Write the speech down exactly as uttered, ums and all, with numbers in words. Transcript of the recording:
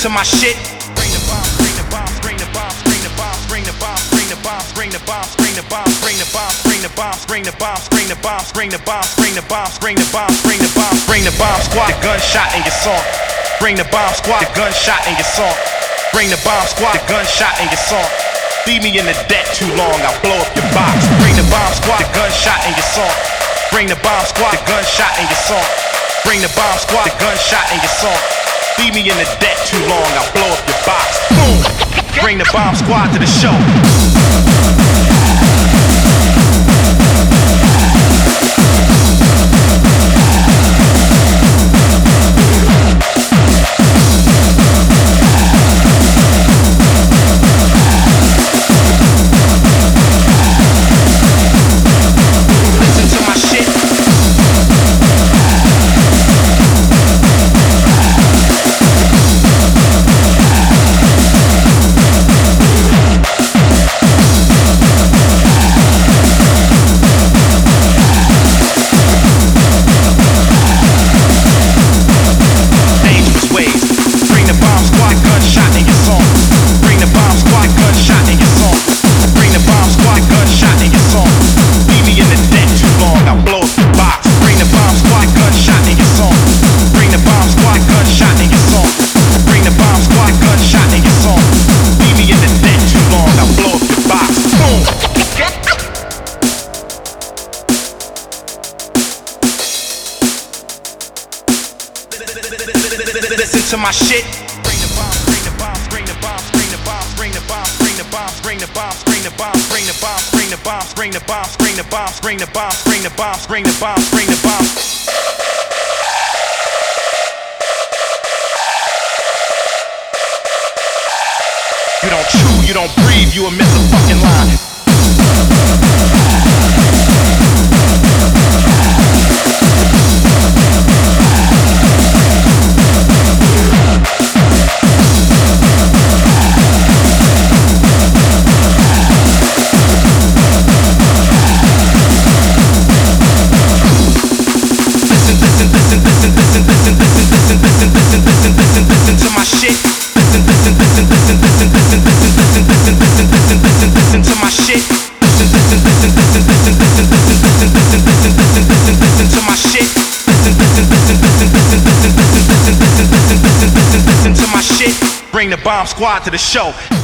to my shit. Bring the bombs, bring the bombs, bring the bombs, bring the bombs, bring the bombs, bring the bombs, bring the bombs, bring the bombs, bring the bombs, bring the bombs, bring the bombs, bring the bombs, bring the bombs, bring the bombs, bring the bombs, bring the bombs, bring the bomb squad, the gunshot in your song. Bring the bomb squad, the gunshot in your song. Bring the bomb squad, the gunshot in your song. Leave me in the debt too long, I'll blow up your box. Bring the bomb squad, the gunshot in your song. Bring the bomb squad, the gunshot in your song. Bring the bomb squad, the gunshot in your song. Leave me in the debt too long, I'll blow up your box. Boom! Bring the bomb squad to the show. Listen to my shit. Bring the bombs, bring the bombs, bring the bombs, bring the bombs, bring the bombs, bring the bombs, bring the bombs, bring the bombs, bring the bombs, bring the bombs, bring the bombs, bring the bombs, bring the bombs, bring the bombs, bring the bombs, bring the bombs. You don't chew, you don't breathe, you a miss a fucking line. Bring the bomb squad to the show.